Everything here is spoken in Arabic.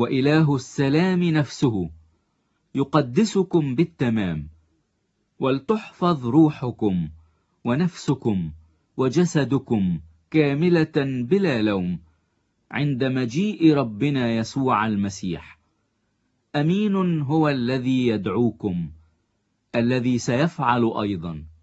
وإله السلام نفسه يقدسكم بالتمام، ولتحفظ روحكم ونفسكم وجسدكم كاملة بلا لوم عند مجيء ربنا يسوع المسيح. أمين هو الذي يدعوكم، الذي سيفعل أيضا